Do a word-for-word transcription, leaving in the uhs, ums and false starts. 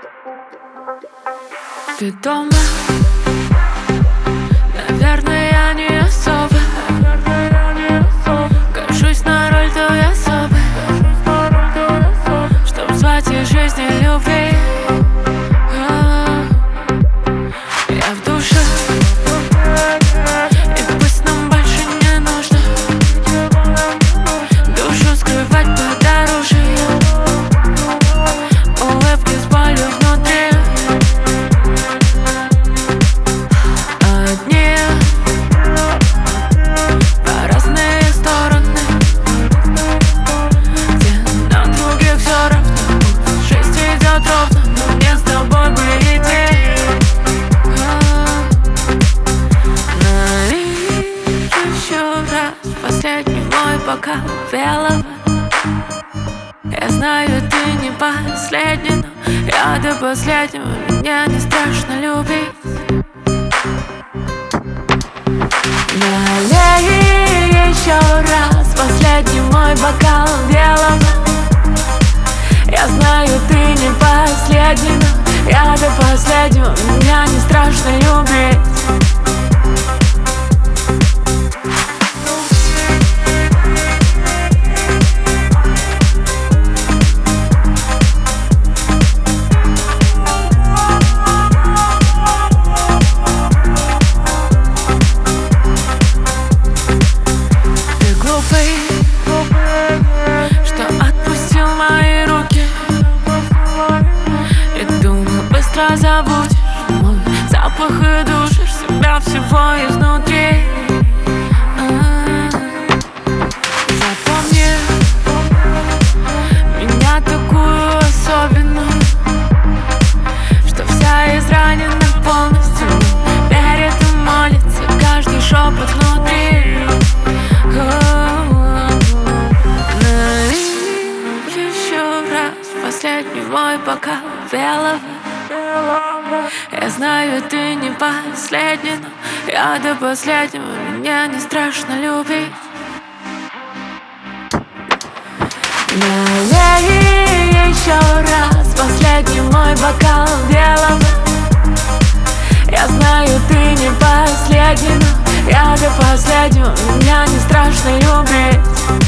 Ты дома? Наверное, я не особо. Кажусь на роль той особой, чтоб звать из жизни любви. Я в душе, и пусть нам больше не нужно душу скрывать подороже. Улыбки с болью внутри, одни по разные стороны, где нам других все равно. Жизнь идет ровно, но мне с тобой бы идти. Налей еще раз последний мой бокал белого. Я знаю, ты не последний, но я до последнего, меня не страшно любить. Налей еще раз последний мой бокал белого. Я знаю, ты не последний, но я до последнего, меня не страшно любить. Что отпустил мои руки и думал, быстро забудешь мой запах и душишь себя всего изнутри. Запомни меня такую особенную, что вся изранена полностью, верит и молится каждый шепот внутри. Последний мой бокал белого. Я знаю, ты не последний, но я до последнего, меня не страшно любить. Налей еще раз последний мой бокал белого. Я знаю, ты не последний, но я до последнего, меня не страшно любить.